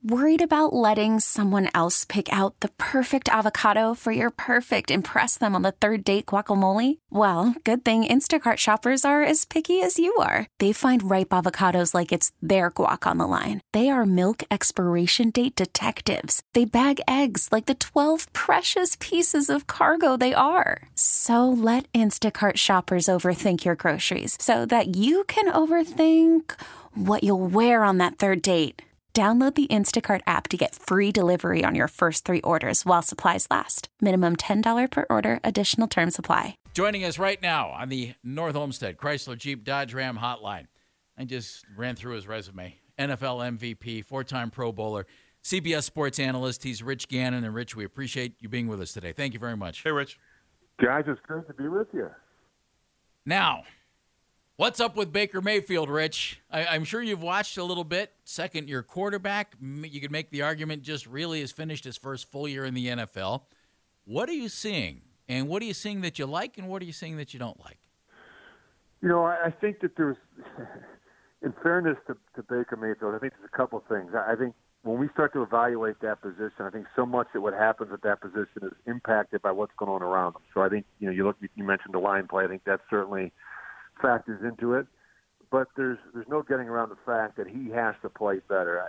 Worried about letting someone else pick out the perfect avocado for your perfect impress them on the third date guacamole? Well, good thing Instacart shoppers are as picky as you are. They find ripe avocados like it's their guac on the line. They are milk expiration date detectives. They bag eggs like the 12 precious pieces of cargo they are. So let Instacart shoppers overthink your groceries so that you can overthink what you'll wear on that third date. Download the Instacart app to get free delivery on your first 3 orders while supplies last. Minimum $10 per order. Additional terms apply. Joining us right now on the North Olmsted Chrysler Jeep Dodge Ram hotline. I just ran through his resume. NFL MVP, 4-time Pro Bowler, CBS sports analyst. He's Rich Gannon. And, Rich, we appreciate you being with us today. Thank you very much. Hey, Rich. Guys, it's great to be with you. Now, what's up with Baker Mayfield, Rich? I'm sure you've watched a little bit. Second-year quarterback. You could make the argument just really has finished his first full year in the NFL. What are you seeing? And what are you seeing that you like, and what are you seeing that you don't like? You know, I think that there's, in fairness to Baker Mayfield, I think there's a couple of things. I think when we start to evaluate that position, I think so much of what happens at that position is impacted by what's going on around them. So I think, you mentioned the line play. I think that certainly factors into it, but there's no getting around the fact that he has to play better.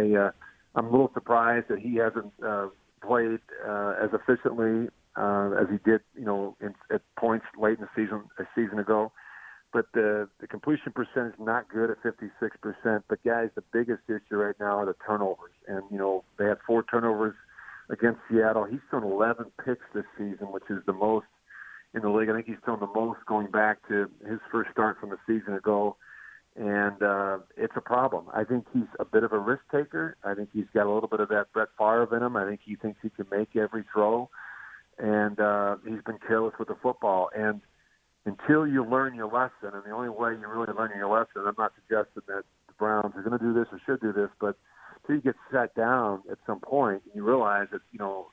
I'm a little surprised that he hasn't played as efficiently as he did, at points late in the season, a season ago. But the completion percentage is not good at 56%. But guys, the biggest issue right now are the turnovers, and they had 4 turnovers against Seattle. He's thrown 11 picks this season, which is the most in the league. I think he's thrown the most going back to his first start from a season ago, and it's a problem. I think he's a bit of a risk taker. I think he's got a little bit of that Brett Favre in him. I think he thinks he can make every throw, and he's been careless with the football. And until you learn your lesson, and the only way you're really learning your lesson, I'm not suggesting that the Browns are going to do this or should do this, but until you get sat down at some point and you realize that,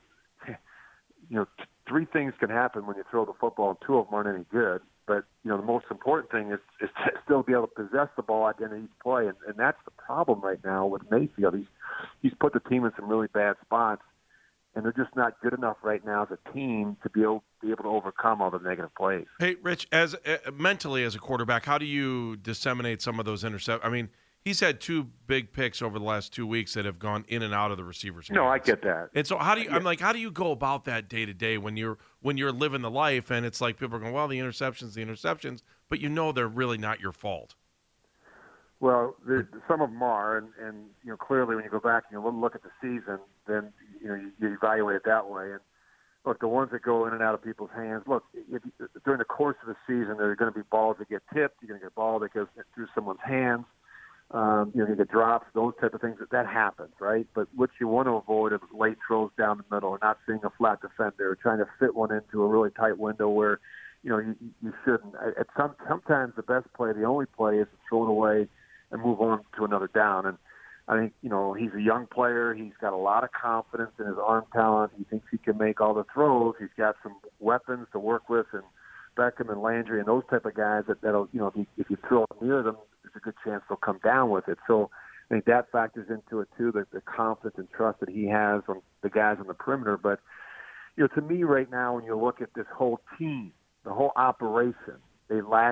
3 things can happen when you throw the football, and 2 of them aren't any good. But, the most important thing is to still be able to possess the ball at the end of each play. And that's the problem right now with Mayfield. He's put the team in some really bad spots, and they're just not good enough right now as a team to be able to overcome all the negative plays. Hey, Rich, as mentally as a quarterback, how do you disseminate some of those interceptions? I mean, he's had 2 big picks over the last 2 weeks that have gone in and out of the receiver's hands. No, I get that. And so how do you go about that day to day when you're living the life, and it's like people are going, well, the interceptions, but they're really not your fault. Well, some of them are, and clearly when you go back and you look at the season, then you evaluate it that way. And look, the ones that go in and out of people's hands. Look, during the course of the season, there are going to be balls that get tipped. You're going to get a ball that goes through someone's hands. You get drops, those type of things. That happens, right? But what you want to avoid is late throws down the middle, or not seeing a flat defender, or trying to fit one into a really tight window where you shouldn't. Sometimes the best play, the only play, is to throw it away and move on to another down. And I think, he's a young player. He's got a lot of confidence in his arm talent. He thinks he can make all the throws. He's got some weapons to work with, and Beckham and Landry and those type of guys that'll, if you throw it near them, there's a good chance they'll come down with it. So I think that factors into it too, the confidence and trust that he has on the guys on the perimeter. But, to me right now, when you look at this whole team, the whole operation, they lack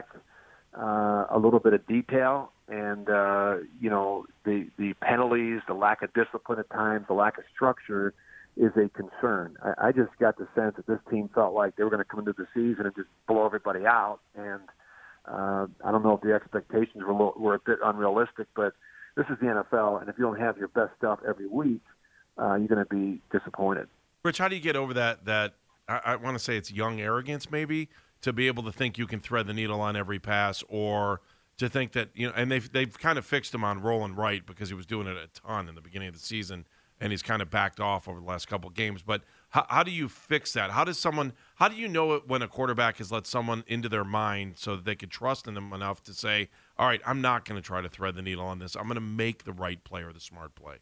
a little bit of detail. And, the penalties, the lack of discipline at times, the lack of structure is a concern. I just got the sense that this team felt like they were going to come into the season and just blow everybody out. And I don't know if the expectations were a bit unrealistic, but this is the NFL, and if you don't have your best stuff every week, you're going to be disappointed. Rich, how do you get over that I want to say it's young arrogance maybe, to be able to think you can thread the needle on every pass, or to think that, and they've kind of fixed him on rolling right because he was doing it a ton in the beginning of the season, and he's kind of backed off over the last couple of games. But how do you fix that? How do you know it when a quarterback has let someone into their mind so that they can trust in them enough to say, all right, I'm not going to try to thread the needle on this. I'm going to make the right play or the smart play.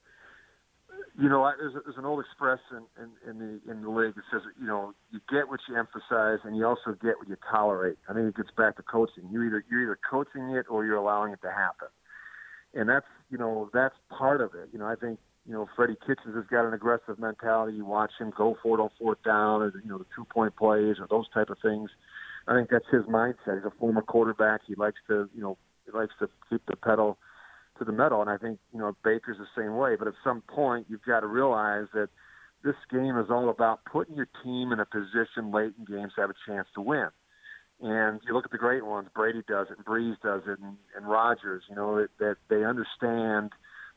There's an old expression in the league that says, you get what you emphasize, and you also get what you tolerate. I think it gets back to coaching. You're either coaching it or you're allowing it to happen, and that's part of it. I think Freddie Kitchens has got an aggressive mentality. You watch him go for it on fourth down, or the 2-point plays, or those type of things. I think that's his mindset. He's a former quarterback. He likes to keep the pedal to the metal, and I think Baker's the same way. But at some point, you've got to realize that this game is all about putting your team in a position late in games to have a chance to win. And you look at the great ones, Brady does it, and Breeze does it, and Rodgers, that they understand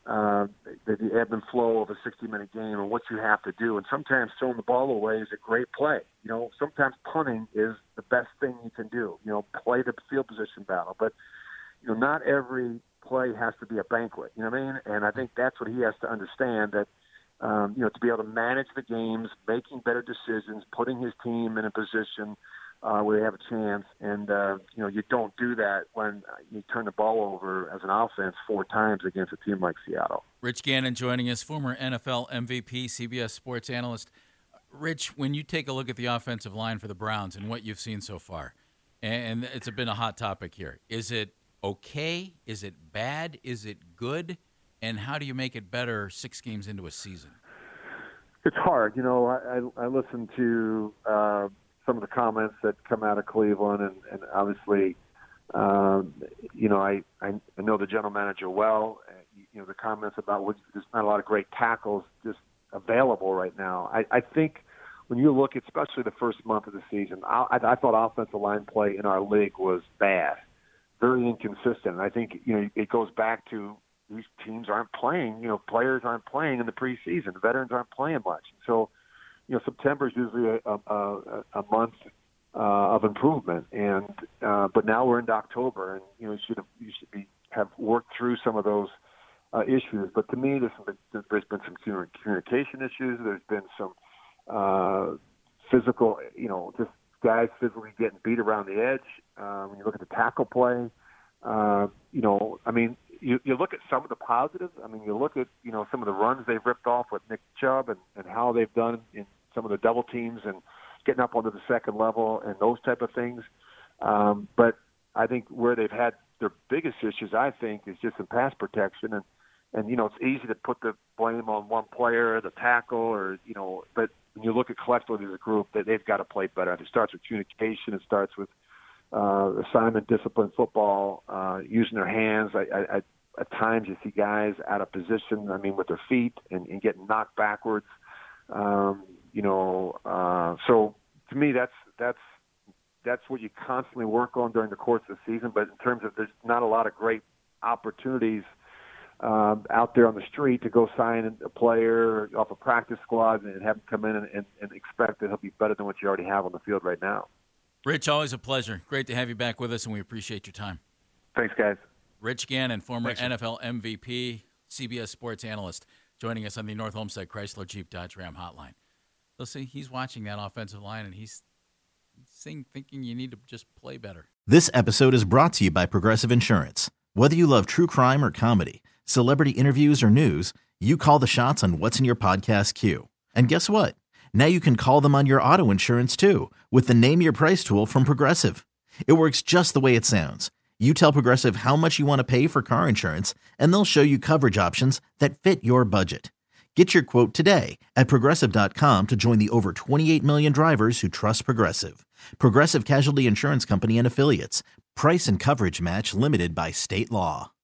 the ebb and flow of a 60-minute game and what you have to do. And sometimes throwing the ball away is a great play. Sometimes punting is the best thing you can do. Play the field position battle. But, not every play has to be a banquet. You know what I mean? And I think that's what he has to understand, that, to be able to manage the games, making better decisions, putting his team in a position where they have a chance. And, you don't do that when you turn the ball over as an offense 4 times against a team like Seattle. Rich Gannon joining us, former NFL MVP, CBS sports analyst. Rich, when you take a look at the offensive line for the Browns and what you've seen so far, and it's been a hot topic here, is it okay? Is it bad? Is it good? And how do you make it better 6 games into a season? It's hard. I listened to some of the comments that come out of Cleveland, and obviously, I know the general manager well. The comments about there's not a lot of great tackles just available right now. I think when you look, especially the first month of the season, I thought offensive line play in our league was bad, very inconsistent. And I think it goes back to these teams aren't playing. Players aren't playing in the preseason. Veterans aren't playing much. So, September is usually a month of improvement, and but now we're into October, and you should have worked through some of those issues. But to me, there's been some communication issues. There's been some physical, just guys physically getting beat around the edge. When you look at the tackle play, you look at some of the positives. You look at some of the runs they've ripped off with Nick Chubb and how they've done in some of the double teams and getting up onto the second level and those type of things. But I think where they've had their biggest issues, I think, is just in pass protection. And it's easy to put the blame on one player, the tackle, but when you look at collectively as a group, they've got to play better. It starts with communication. It starts with assignment, discipline, football, using their hands. At times you see guys out of position, with their feet and getting knocked backwards. So to me, that's what you constantly work on during the course of the season. But in terms of, there's not a lot of great opportunities out there on the street to go sign a player off a practice squad and have him come in and expect that he'll be better than what you already have on the field right now. Rich, always a pleasure. Great to have you back with us, and we appreciate your time. Thanks, guys. Rich Gannon, former NFL MVP, CBS sports analyst, joining us on the North Olmsted Chrysler Jeep Dodge Ram hotline. Listen, he's watching that offensive line, and he's thinking you need to just play better. This episode is brought to you by Progressive Insurance. Whether you love true crime or comedy, celebrity interviews or news, you call the shots on what's in your podcast queue. And guess what? Now you can call them on your auto insurance too with the Name Your Price tool from Progressive. It works just the way it sounds. You tell Progressive how much you want to pay for car insurance, and they'll show you coverage options that fit your budget. Get your quote today at Progressive.com to join the over 28 million drivers who trust Progressive. Progressive Casualty Insurance Company and Affiliates. Price and coverage match limited by state law.